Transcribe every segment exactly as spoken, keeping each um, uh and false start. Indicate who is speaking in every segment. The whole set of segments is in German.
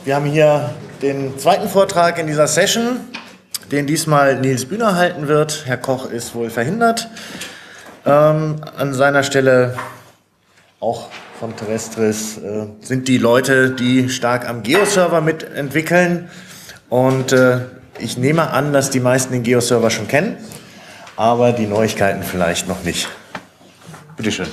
Speaker 1: Wir haben hier den zweiten Vortrag in dieser Session, den diesmal Nils Bühner halten wird. Herr Koch ist wohl verhindert. Ähm, an seiner Stelle auch von Terrestris äh, sind die Leute, die stark am Geo-Server mitentwickeln. Und äh, ich nehme an, dass die meisten den Geo-Server schon kennen, aber die Neuigkeiten vielleicht noch nicht. Bitte schön.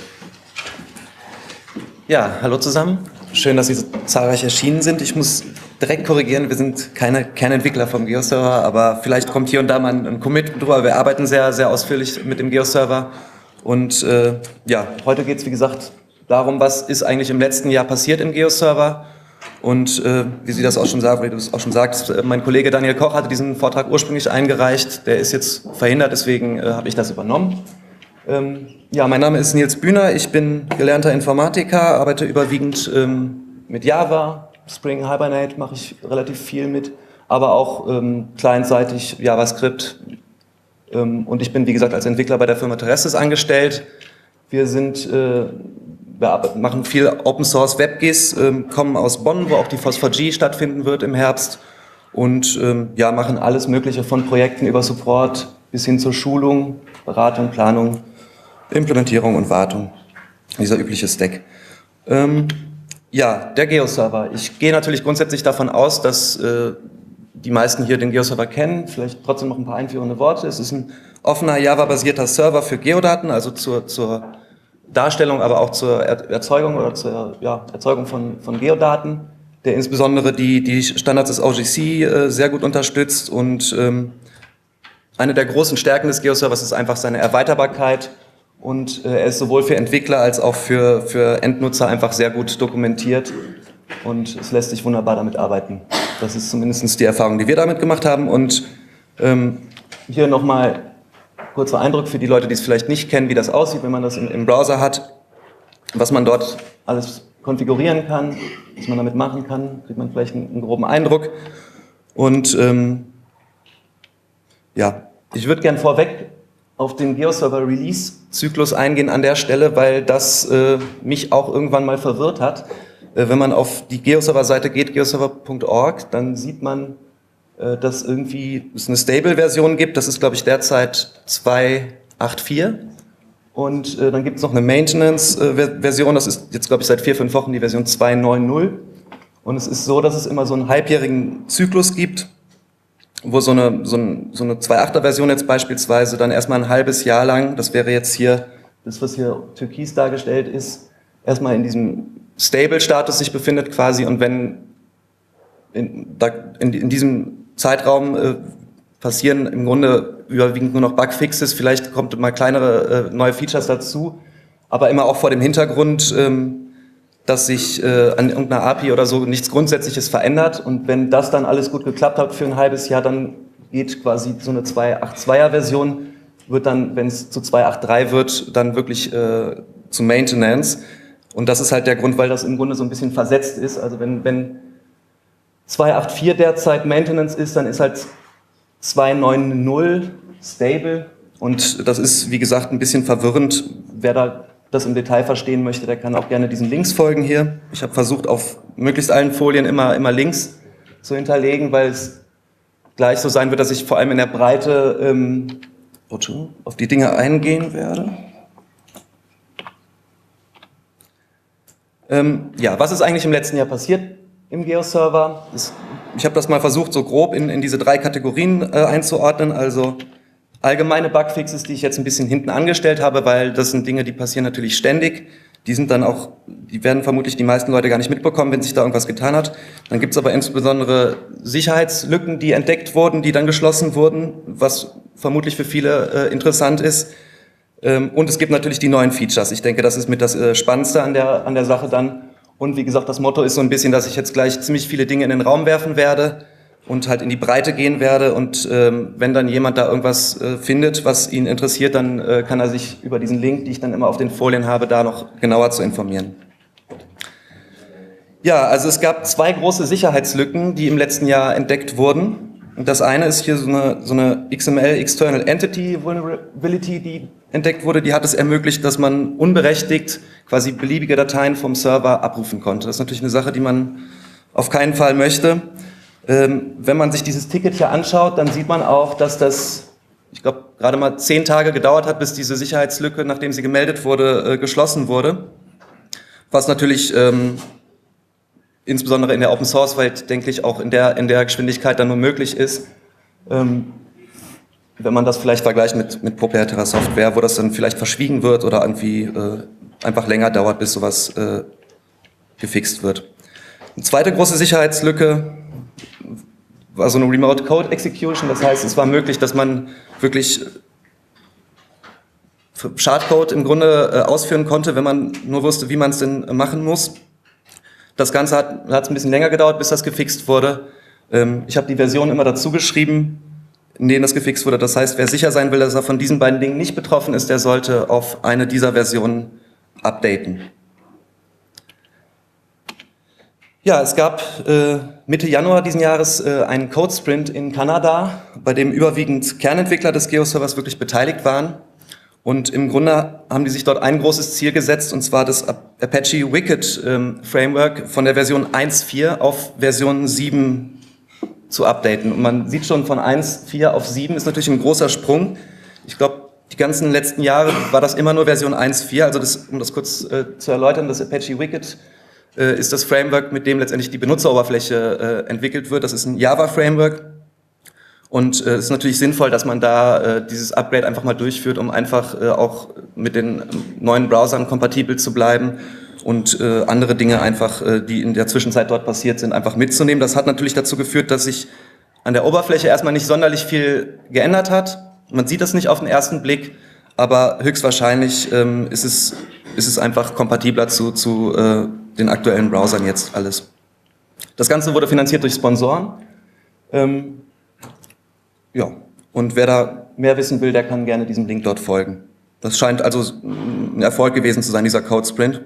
Speaker 2: Ja, hallo zusammen. Schön, dass Sie so zahlreich erschienen sind. Ich muss direkt korrigieren, wir sind keine Kernentwickler vom Geo-Server, aber vielleicht kommt hier und da mal ein Commit drüber. Wir arbeiten sehr, sehr ausführlich mit dem Geo-Server. Und äh, ja, heute geht es, wie gesagt, darum, was ist eigentlich im letzten Jahr passiert im Geo-Server. Und äh, wie Sie das auch schon sagen, wie du es auch schon sagst, mein Kollege Daniel Koch hatte diesen Vortrag ursprünglich eingereicht. Der ist jetzt verhindert, deswegen äh, habe ich das übernommen. Ähm, ja, mein Name ist Nils Bühner, ich bin gelernter Informatiker, arbeite überwiegend ähm, mit Java, Spring Hibernate mache ich relativ viel mit, aber auch ähm, clientseitig JavaScript. Ähm, und ich bin, wie gesagt, als Entwickler bei der Firma Terrestris angestellt. Wir sind, äh, wir machen viel Open Source WebGIS, ähm, kommen aus Bonn, wo auch die Phosphor G stattfinden wird im Herbst. Und ähm, ja, machen alles Mögliche von Projekten über Support bis hin zur Schulung, Beratung, Planung, Implementierung und Wartung, dieser übliche Stack. Ähm, ja, der Geo-Server. Ich gehe natürlich grundsätzlich davon aus, dass äh, die meisten hier den Geo-Server kennen. Vielleicht trotzdem noch ein paar einführende Worte. Es ist ein offener Java-basierter Server für Geodaten, also zur, zur Darstellung, aber auch zur er Erzeugung oder zur ja, Erzeugung von, von Geodaten, der insbesondere die, die Standards des O G C äh, sehr gut unterstützt. Und ähm, eine der großen Stärken des Geo-Servers ist einfach seine Erweiterbarkeit. Und äh, er ist sowohl für Entwickler als auch für, für Endnutzer einfach sehr gut dokumentiert und es lässt sich wunderbar damit arbeiten. Das ist zumindest die Erfahrung, die wir damit gemacht haben. Und ähm, hier nochmal kurzer Eindruck für die Leute, die es vielleicht nicht kennen, wie das aussieht, wenn man das im, im Browser hat, was man dort alles konfigurieren kann, was man damit machen kann, kriegt man vielleicht einen, einen groben Eindruck. Und ähm, ja, ich würde gern vorweg auf den Geo-Server-Release-Zyklus eingehen an der Stelle, weil das äh, mich auch irgendwann mal verwirrt hat. Äh, wenn man auf die Geo-Server-Seite geht, geoserver punkt org, dann sieht man, äh, dass irgendwie es eine Stable-Version gibt. Das ist, glaube ich, derzeit zwei Punkt acht Punkt vier. Und äh, dann gibt es noch eine Maintenance-Version. Das ist jetzt, glaube ich, seit vier, fünf Wochen die Version zwei Punkt neun Punkt null. Und es ist so, dass es immer so einen halbjährigen Zyklus gibt, wo so eine, so, ein, so eine zwei Punkt achter Version jetzt beispielsweise dann erstmal ein halbes Jahr lang, das wäre jetzt hier, das was hier türkis dargestellt ist, erstmal in diesem Stable-Status sich befindet quasi, und wenn in, da, in, in diesem Zeitraum äh, passieren im Grunde überwiegend nur noch Bugfixes, vielleicht kommt mal kleinere äh, neue Features dazu, aber immer auch vor dem Hintergrund, ähm, dass sich äh, an irgendeiner A P I oder so nichts Grundsätzliches verändert. Und wenn das dann alles gut geklappt hat für ein halbes Jahr, dann geht quasi so eine zwei Punkt acht Punkt zwei er Version, wird dann, wenn es zu zwei Punkt acht Punkt drei wird, dann wirklich äh, zu Maintenance. Und das ist halt der Grund, weil das im Grunde so ein bisschen versetzt ist. Also wenn, wenn zwei Punkt acht Punkt vier derzeit Maintenance ist, dann ist halt zwei Punkt neun Punkt null Stable. Und das ist, wie gesagt, ein bisschen verwirrend. Wer da das im Detail verstehen möchte, der kann auch gerne diesen Links folgen hier. Ich habe versucht, auf möglichst allen Folien immer, immer Links zu hinterlegen, weil es gleich so sein wird, dass ich vor allem in der Breite ähm, auf die Dinge eingehen werde. Ähm, ja, was ist eigentlich im letzten Jahr passiert im Geo-Server? Ich habe das mal versucht, so grob in, in diese drei Kategorien äh, einzuordnen, also allgemeine Bugfixes, die ich jetzt ein bisschen hinten angestellt habe, weil das sind Dinge, die passieren natürlich ständig. Die sind dann auch, die werden vermutlich die meisten Leute gar nicht mitbekommen, wenn sich da irgendwas getan hat. Dann gibt es aber insbesondere Sicherheitslücken, die entdeckt wurden, die dann geschlossen wurden, was vermutlich für viele äh, interessant ist. Ähm, und es gibt natürlich die neuen Features. Ich denke, das ist mit das äh, Spannendste an der, an der Sache dann. Und wie gesagt, das Motto ist so ein bisschen, dass ich jetzt gleich ziemlich viele Dinge in den Raum werfen werde und halt in die Breite gehen werde, und ähm, wenn dann jemand da irgendwas äh, findet, was ihn interessiert, dann äh, kann er sich über diesen Link, die ich dann immer auf den Folien habe, da noch genauer zu informieren. Ja, also es gab zwei große Sicherheitslücken, die im letzten Jahr entdeckt wurden. Und das eine ist hier so eine, so eine X M L External Entity Vulnerability, die entdeckt wurde. Die hat es ermöglicht, dass man unberechtigt quasi beliebige Dateien vom Server abrufen konnte. Das ist natürlich eine Sache, die man auf keinen Fall möchte. Ähm, wenn man sich dieses Ticket hier anschaut, dann sieht man auch, dass das, ich glaube, gerade mal zehn Tage gedauert hat, bis diese Sicherheitslücke, nachdem sie gemeldet wurde, äh, geschlossen wurde. Was natürlich ähm, insbesondere in der Open-Source-Welt, denke ich, auch in der, in der Geschwindigkeit dann nur möglich ist. Ähm, wenn man das vielleicht vergleicht mit, mit proprietärer Software, wo das dann vielleicht verschwiegen wird oder irgendwie äh, einfach länger dauert, bis sowas äh, gefixt wird. Eine zweite große Sicherheitslücke war so eine Remote Code Execution. Das heißt, es war möglich, dass man wirklich Schadcode im Grunde äh, ausführen konnte, wenn man nur wusste, wie man es denn machen muss. Das Ganze hat es ein bisschen länger gedauert, bis das gefixt wurde. Ähm, ich habe die Version immer dazu geschrieben, in denen das gefixt wurde. Das heißt, wer sicher sein will, dass er von diesen beiden Dingen nicht betroffen ist, der sollte auf eine dieser Versionen updaten. Ja, es gab äh, Mitte Januar diesen Jahres äh, einen Code-Sprint in Kanada, bei dem überwiegend Kernentwickler des Geo-Servers wirklich beteiligt waren. Und im Grunde haben die sich dort ein großes Ziel gesetzt, und zwar das Apache Wicked ähm, Framework von der Version eins Punkt vier auf Version sieben zu updaten. Und man sieht schon, von eins Punkt vier auf sieben ist natürlich ein großer Sprung. Ich glaube, die ganzen letzten Jahre war das immer nur Version eins Punkt vier. Also das, um das kurz äh, zu erläutern, das Apache Wicked äh, ist das Framework, mit dem letztendlich die Benutzeroberfläche äh, entwickelt wird. Das ist ein Java-Framework. Und äh, es ist natürlich sinnvoll, dass man da äh, dieses Upgrade einfach mal durchführt, um einfach äh, auch mit den neuen Browsern kompatibel zu bleiben und äh, andere Dinge einfach, äh, die in der Zwischenzeit dort passiert sind, einfach mitzunehmen. Das hat natürlich dazu geführt, dass sich an der Oberfläche erstmal nicht sonderlich viel geändert hat. Man sieht das nicht auf den ersten Blick, aber höchstwahrscheinlich ähm, ist es, ist es einfach kompatibler zu, zu äh, den aktuellen Browsern jetzt alles. Das Ganze wurde finanziert durch Sponsoren. Ähm, Ja, und wer da mehr wissen will, der kann gerne diesem Link dort folgen. Das scheint also ein Erfolg gewesen zu sein, dieser Code Sprint.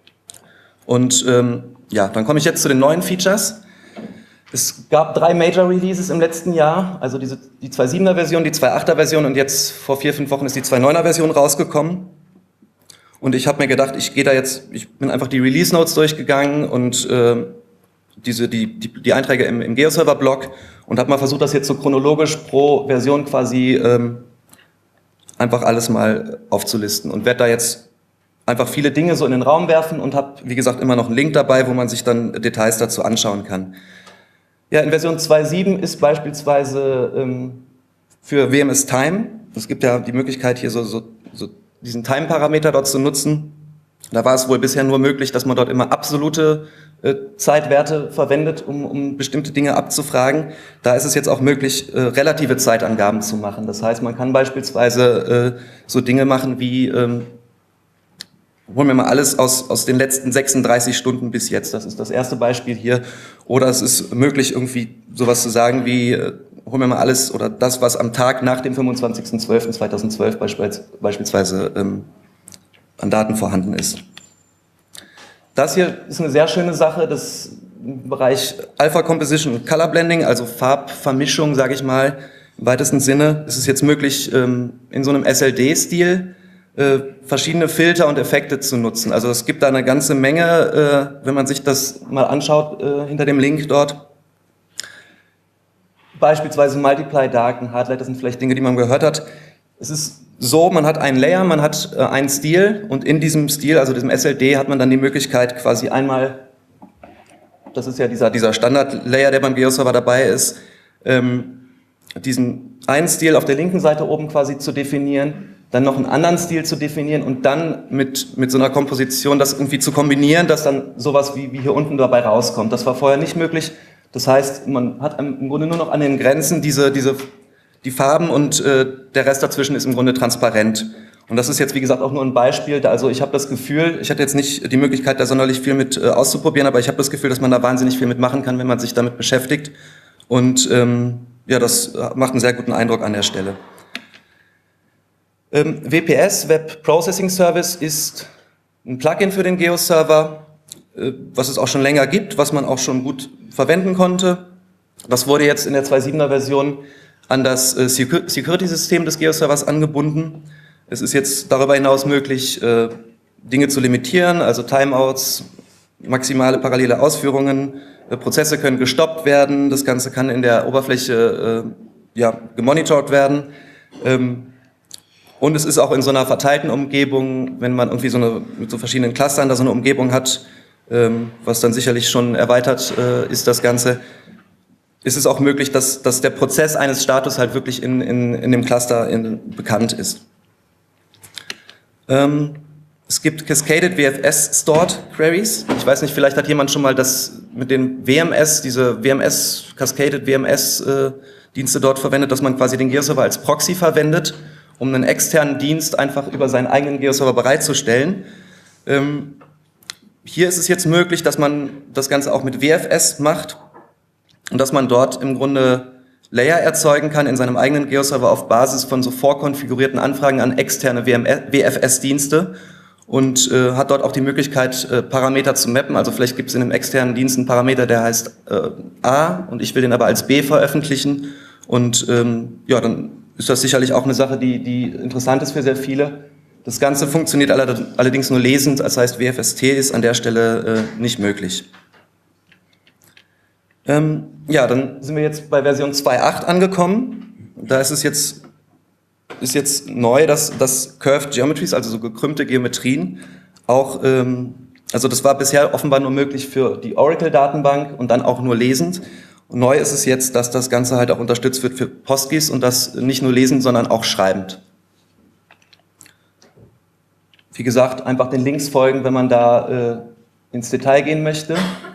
Speaker 2: Und ähm, ja, dann komme ich jetzt zu den neuen Features. Es gab drei Major Releases im letzten Jahr, also diese, die zwei Punkt siebener Version, die zwei Punkt achter Version, und jetzt vor vier, fünf Wochen ist die zwei Punkt neuner Version rausgekommen. Und ich habe mir gedacht, ich gehe da jetzt, ich bin einfach die Release Notes durchgegangen und äh, diese, die, die, die Einträge im, im GeoServer-Blog und habe mal versucht, das jetzt so chronologisch pro Version quasi ähm, einfach alles mal aufzulisten und werde da jetzt einfach viele Dinge so in den Raum werfen und habe, wie gesagt, immer noch einen Link dabei, wo man sich dann Details dazu anschauen kann. Ja, in Version zwei Punkt sieben ist beispielsweise ähm, für W M S Time, es gibt ja die Möglichkeit hier so, so, so diesen Time-Parameter dort zu nutzen. Da war es wohl bisher nur möglich, dass man dort immer absolute äh, Zeitwerte verwendet, um, um bestimmte Dinge abzufragen. Da ist es jetzt auch möglich, äh, relative Zeitangaben zu machen. Das heißt, man kann beispielsweise äh, so Dinge machen wie, ähm, holen wir mal alles aus, aus den letzten sechsunddreißig Stunden bis jetzt. Das ist das erste Beispiel hier. Oder es ist möglich, irgendwie sowas zu sagen wie, äh, holen wir mal alles oder das, was am Tag nach dem fünfundzwanzigsten zwölften zweitausendzwölf beispielsweise, beispielsweise ähm, an Daten vorhanden ist. Das hier ist eine sehr schöne Sache, das im Bereich Alpha Composition und Color Blending, also Farbvermischung, sage ich mal, im weitesten Sinne. Es ist jetzt möglich, in so einem S L D-Stil verschiedene Filter und Effekte zu nutzen. Also es gibt da eine ganze Menge, wenn man sich das mal anschaut, hinter dem Link dort. Beispielsweise Multiply Dark und Hardlight, das sind vielleicht Dinge, die man gehört hat. Es ist so, man hat einen Layer, man hat äh, einen Stil und in diesem Stil, also diesem S L D, hat man dann die Möglichkeit quasi einmal, das ist ja dieser, dieser Standard-Layer, der beim GeoServer dabei ist, ähm, diesen einen Stil auf der linken Seite oben quasi zu definieren, dann noch einen anderen Stil zu definieren und dann mit, mit so einer Komposition das irgendwie zu kombinieren, dass dann sowas wie, wie hier unten dabei rauskommt. Das war vorher nicht möglich. Das heißt, man hat im Grunde nur noch an den Grenzen diese, diese die Farben und äh, der Rest dazwischen ist im Grunde transparent. Und das ist jetzt, wie gesagt, auch nur ein Beispiel. Also ich habe das Gefühl, ich hatte jetzt nicht die Möglichkeit, da sonderlich viel mit äh, auszuprobieren, aber ich habe das Gefühl, dass man da wahnsinnig viel mitmachen kann, wenn man sich damit beschäftigt. Und ähm, ja, das macht einen sehr guten Eindruck an der Stelle. Ähm, W P S, Web Processing Service, ist ein Plugin für den GeoServer, äh, was es auch schon länger gibt, was man auch schon gut verwenden konnte. Das wurde jetzt in der zwei Punkt siebener Version an das äh, Security-System des GeoServers angebunden. Es ist jetzt darüber hinaus möglich, äh, Dinge zu limitieren, also Timeouts, maximale parallele Ausführungen, äh, Prozesse können gestoppt werden, das Ganze kann in der Oberfläche äh, ja, gemonitort werden. Ähm, und es ist auch in so einer verteilten Umgebung, wenn man irgendwie so eine, mit so verschiedenen Clustern da so eine Umgebung hat, ähm, was dann sicherlich schon erweitert äh, ist das Ganze, ist es auch möglich, dass, dass der Prozess eines Status halt wirklich in, in, in dem Cluster in, bekannt ist. Ähm, es gibt Cascaded W F S Stored Queries. Ich weiß nicht, vielleicht hat jemand schon mal das mit den W M S, diese W M S, Cascaded W M S äh, Dienste dort verwendet, dass man quasi den Geo-Server als Proxy verwendet, um einen externen Dienst einfach über seinen eigenen Geo-Server bereitzustellen. Ähm, hier ist es jetzt möglich, dass man das Ganze auch mit W F S macht. Und dass man dort im Grunde Layer erzeugen kann in seinem eigenen Geo-Server auf Basis von so vorkonfigurierten Anfragen an externe W F S-Dienste und äh, hat dort auch die Möglichkeit, äh, Parameter zu mappen. Also vielleicht gibt es in einem externen Dienst einen Parameter, der heißt äh, A und ich will den aber als B veröffentlichen. Und ähm, ja, dann ist das sicherlich auch eine Sache, die, die interessant ist für sehr viele. Das Ganze funktioniert allerdings nur lesend, das heißt W F S T ist an der Stelle äh, nicht möglich. Ähm, ja, dann sind wir jetzt bei Version zwei Punkt acht angekommen. Da ist es jetzt, ist jetzt neu, dass, dass Curved Geometries, also so gekrümmte Geometrien, auch, ähm, also das war bisher offenbar nur möglich für die Oracle-Datenbank und dann auch nur lesend. Und neu ist es jetzt, dass das Ganze halt auch unterstützt wird für PostGIS und das nicht nur lesend, sondern auch schreibend. Wie gesagt, einfach den Links folgen, wenn man da äh, ins Detail gehen möchte.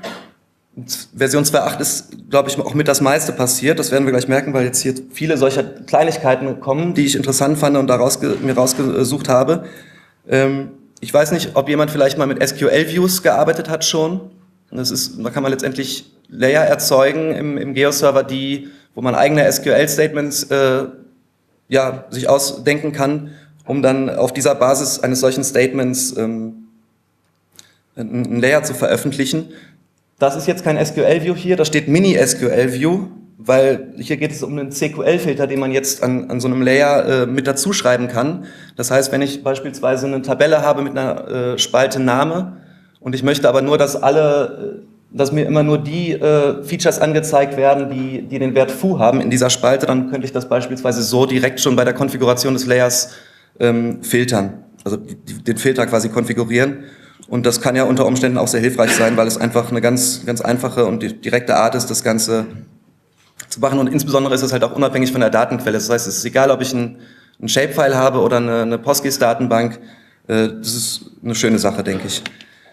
Speaker 2: Version zwei Punkt acht ist, glaube ich, auch mit das meiste passiert. Das werden wir gleich merken, weil jetzt hier viele solcher Kleinigkeiten kommen, die ich interessant fand und da rausge mir rausgesucht habe. Ähm, ich weiß nicht, ob jemand vielleicht mal mit S Q L-Views gearbeitet hat schon. Das ist, da kann man letztendlich Layer erzeugen im, im Geo-Server, die, wo man eigene S Q L-Statements äh, ja, sich ausdenken kann, um dann auf dieser Basis eines solchen Statements ähm, ein Layer zu veröffentlichen. Das ist jetzt kein S Q L-View hier, da steht Mini-S Q L-View, weil hier geht es um einen C Q L-Filter, den man jetzt an, an so einem Layer äh, mit dazu schreiben kann. Das heißt, wenn ich beispielsweise eine Tabelle habe mit einer äh, Spalte Name und ich möchte aber nur, dass alle, dass mir immer nur die äh, Features angezeigt werden, die, die den Wert foo haben in dieser Spalte, dann könnte ich das beispielsweise so direkt schon bei der Konfiguration des Layers ähm, filtern, also die, den Filter quasi konfigurieren. Und das kann ja unter Umständen auch sehr hilfreich sein, weil es einfach eine ganz, ganz einfache und direkte Art ist, das Ganze zu machen. Und insbesondere ist es halt auch unabhängig von der Datenquelle. Das heißt, es ist egal, ob ich ein, ein Shapefile habe oder eine, eine PostGIS-Datenbank. Äh, das ist eine schöne Sache, denke ich.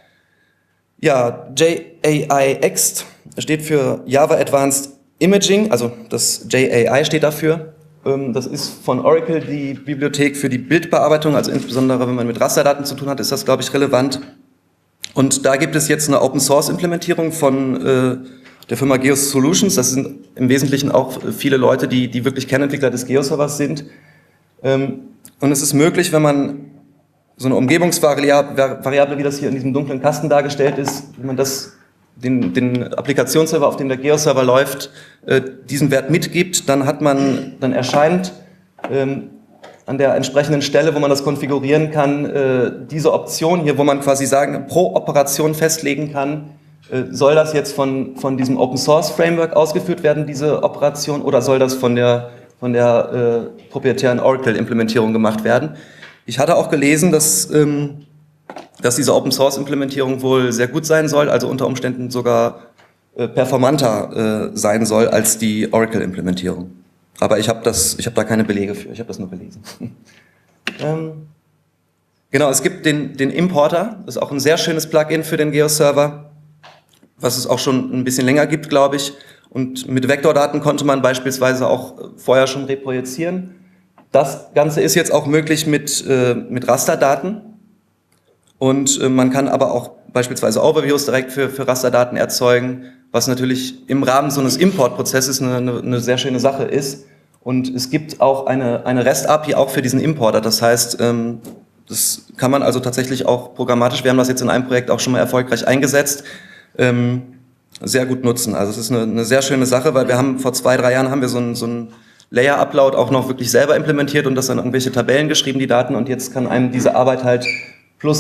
Speaker 2: Ja, J A I X steht für Java Advanced Imaging, also das J A I steht dafür. Ähm, das ist von Oracle die Bibliothek für die Bildbearbeitung, also insbesondere wenn man mit Rasterdaten zu tun hat, ist das, glaube ich, relevant. Und da gibt es jetzt eine Open-Source-Implementierung von äh, der Firma Geos Solutions. Das sind im Wesentlichen auch viele Leute, die, die wirklich Kernentwickler des Geo-Servers sind. Ähm, und es ist möglich, wenn man so eine Umgebungsvariable, wie das hier in diesem dunklen Kasten dargestellt ist, wenn man das, den, den Applikationsserver, auf dem der Geo-Server läuft, äh, diesen Wert mitgibt, dann hat man, dann erscheint ähm, an der entsprechenden Stelle, wo man das konfigurieren kann, äh, diese Option hier, wo man quasi sagen, pro Operation festlegen kann, äh, soll das jetzt von, von diesem Open-Source-Framework ausgeführt werden, diese Operation, oder soll das von der, von der äh, proprietären Oracle-Implementierung gemacht werden? Ich hatte auch gelesen, dass, ähm, dass diese Open-Source-Implementierung wohl sehr gut sein soll, also unter Umständen sogar äh, performanter äh, sein soll als die Oracle-Implementierung. Aber ich habe das, ich habe da keine Belege für, ich habe das nur gelesen. ähm, genau, es gibt den, den Importer, das ist auch ein sehr schönes Plugin für den Geo-Server, was es auch schon ein bisschen länger gibt, glaube ich. Und mit Vektordaten konnte man beispielsweise auch vorher schon reprojizieren. Das Ganze ist jetzt auch möglich mit, äh, mit Rasterdaten. Und äh, man kann aber auch beispielsweise Overviews direkt für, für Rasterdaten erzeugen, was natürlich im Rahmen so eines Importprozesses eine, eine, eine sehr schöne Sache ist. Und es gibt auch eine, eine REST-A P I auch für diesen Importer. Das heißt, ähm, das kann man also tatsächlich auch programmatisch, wir haben das jetzt in einem Projekt auch schon mal erfolgreich eingesetzt, ähm, sehr gut nutzen. Also es ist eine, eine sehr schöne Sache, weil wir haben vor zwei, drei Jahren haben wir so ein, so ein Layer-Upload auch noch wirklich selber implementiert und das dann irgendwelche Tabellen geschrieben, die Daten, und jetzt kann einem diese Arbeit halt plus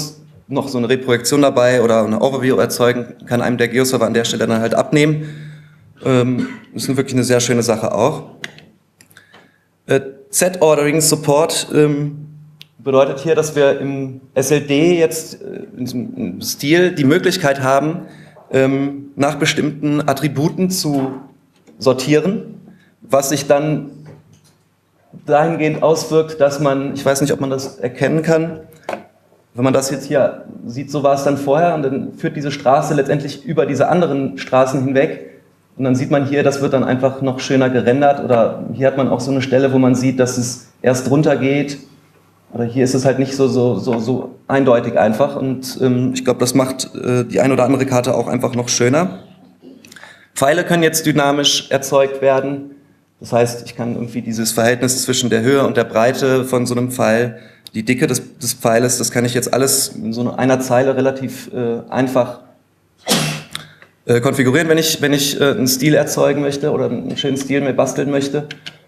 Speaker 2: noch so eine Reprojektion dabei oder eine Overview erzeugen, kann einem der Geo-Server an der Stelle dann halt abnehmen. Ähm, ist wirklich eine sehr schöne Sache auch. Äh, Z-Ordering Support ähm, bedeutet hier, dass wir im S L D jetzt äh, in diesem Stil die Möglichkeit haben, ähm, nach bestimmten Attributen zu sortieren, was sich dann dahingehend auswirkt, dass man, ich weiß nicht, ob man das erkennen kann, wenn man das jetzt hier sieht, so war es dann vorher und dann führt diese Straße letztendlich über diese anderen Straßen hinweg und dann sieht man hier, das wird dann einfach noch schöner gerendert oder hier hat man auch so eine Stelle, wo man sieht, dass es erst runter geht oder hier ist es halt nicht so, so, so, so eindeutig einfach und ähm, ich glaube, das macht äh, die ein oder andere Karte auch einfach noch schöner. Pfeile können jetzt dynamisch erzeugt werden. Das heißt, ich kann irgendwie dieses Verhältnis zwischen der Höhe und der Breite von so einem Pfeil, die Dicke des, des Pfeiles, das kann ich jetzt alles in so einer Zeile relativ äh, einfach äh, konfigurieren, wenn ich, wenn ich äh, einen Stil erzeugen möchte oder einen schönen Stil mir basteln möchte.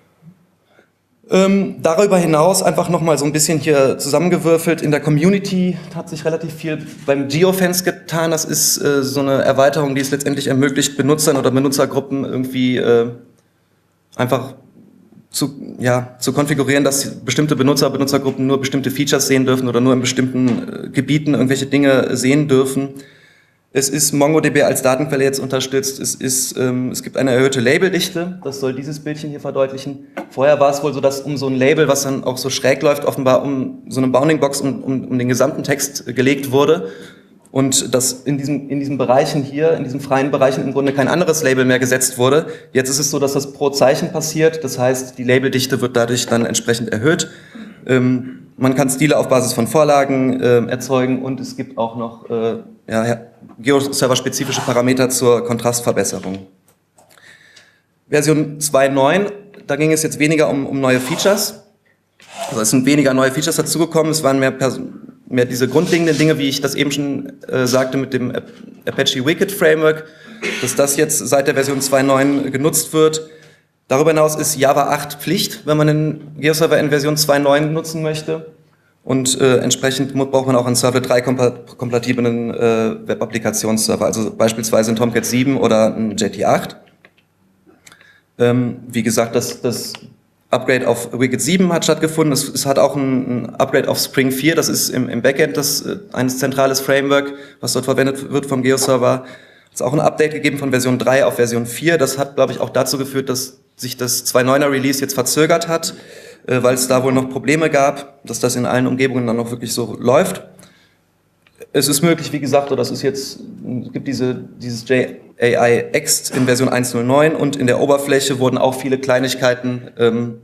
Speaker 2: Ähm, darüber hinaus einfach nochmal so ein bisschen hier zusammengewürfelt. In der Community hat sich relativ viel beim Geofence getan. Das ist äh, so eine Erweiterung, die es letztendlich ermöglicht, Benutzern oder Benutzergruppen irgendwie äh, einfach zu, ja, zu konfigurieren, dass bestimmte Benutzer, Benutzergruppen nur bestimmte Features sehen dürfen oder nur in bestimmten äh, Gebieten irgendwelche Dinge sehen dürfen. Es ist MongoDB als Datenquelle jetzt unterstützt. Es, ist, ähm, es gibt eine erhöhte Labeldichte. Das soll dieses Bildchen hier verdeutlichen. Vorher war es wohl so, dass um so ein Label, was dann auch so schräg läuft, offenbar um so eine Bounding-Box um, um, um den gesamten Text gelegt wurde. Und dass in diesen, in diesen Bereichen hier, in diesen freien Bereichen im Grunde kein anderes Label mehr gesetzt wurde. Jetzt ist es so, dass das pro Zeichen passiert. Das heißt, die Labeldichte wird dadurch dann entsprechend erhöht. Ähm, man kann Stile auf Basis von Vorlagen äh, erzeugen und es gibt auch noch äh, ja, Geo-Server-spezifische Parameter zur Kontrastverbesserung. Version zwei Punkt neun, da ging es jetzt weniger um, um neue Features. Also es sind weniger neue Features dazugekommen, es waren mehr, Pers mehr diese grundlegenden Dinge, wie ich das eben schon äh, sagte mit dem Apache Wicked Framework, dass das jetzt seit der Version zwei Punkt neun genutzt wird. Darüber hinaus ist Java acht Pflicht, wenn man einen GeoServer in Version zwei Punkt neun nutzen möchte. Und äh, entsprechend braucht man auch einen Servlet drei kompatiblen äh, Web-Applikationsserver, also beispielsweise einen Tomcat sieben oder einen J T acht. Ähm, wie gesagt, das, das Upgrade auf Wicked sieben hat stattgefunden. Es, es hat auch ein, ein Upgrade auf Spring vier, das ist im, im Backend das, äh, ein zentrales Framework, was dort verwendet wird vom GeoServer. Es hat auch ein Update gegeben von Version drei auf Version vier. Das hat, glaube ich, auch dazu geführt, dass sich das zwei Punkt neuner Release jetzt verzögert hat, äh, weil es da wohl noch Probleme gab, dass das in allen Umgebungen dann noch wirklich so läuft. Es ist möglich, wie gesagt, oder es ist jetzt, es gibt diese, dieses J A I X in Version eins Punkt null neun und in der Oberfläche wurden auch viele Kleinigkeiten ähm,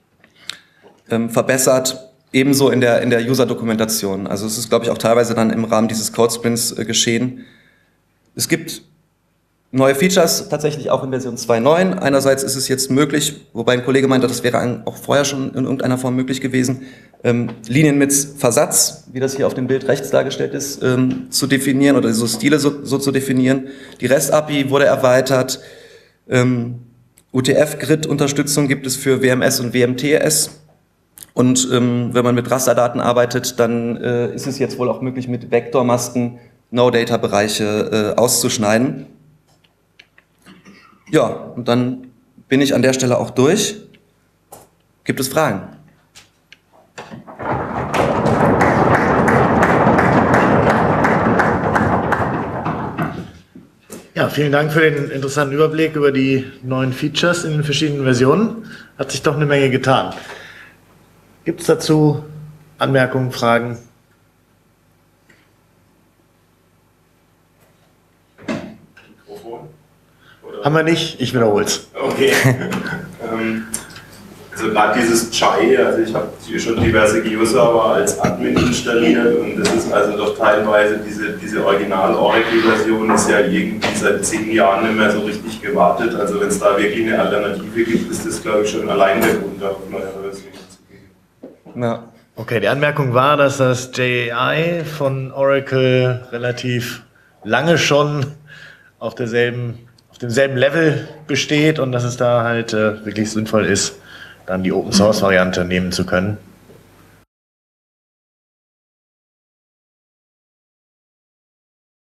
Speaker 2: ähm, verbessert, ebenso in der, in der User-Dokumentation. Also es ist, glaube ich, auch teilweise dann im Rahmen dieses Code-Sprints äh, geschehen. Es gibt neue Features tatsächlich auch in Version zwei Punkt neun. Einerseits ist es jetzt möglich, wobei ein Kollege meinte, das wäre auch vorher schon in irgendeiner Form möglich gewesen, ähm, Linien mit Versatz, wie das hier auf dem Bild rechts dargestellt ist, ähm, zu definieren oder so Stile so, so zu definieren. Die REST-A P I wurde erweitert. Ähm, U T F-Grid-Unterstützung gibt es für W M S und W M T S. Und ähm, wenn man mit Rasterdaten arbeitet, dann äh, ist es jetzt wohl auch möglich, mit Vektormasken No-Data-Bereiche äh, auszuschneiden. Ja, und dann bin ich an der Stelle auch durch. Gibt es Fragen?
Speaker 1: Ja, vielen Dank für den interessanten Überblick über die neuen Features in den verschiedenen Versionen. Hat sich doch eine Menge getan. Gibt es dazu Anmerkungen, Fragen? Haben wir nicht, ich wiederhole es.
Speaker 3: Okay. ähm, also gerade dieses Chai, also ich habe hier schon diverse GeoServer als Admin installiert und das ist also doch teilweise diese, diese Original-Oracle-Version ist ja irgendwie seit zehn Jahren nicht mehr so richtig gewartet. Also wenn es da wirklich eine Alternative gibt, ist das, glaube ich, schon allein der Grund, da auf neuere Version zu gehen.
Speaker 1: Ja. Okay, die Anmerkung war, dass das J A I von Oracle relativ lange schon auf derselben auf demselben Level besteht und dass es da halt äh, wirklich sinnvoll ist, dann die Open-Source-Variante nehmen zu können.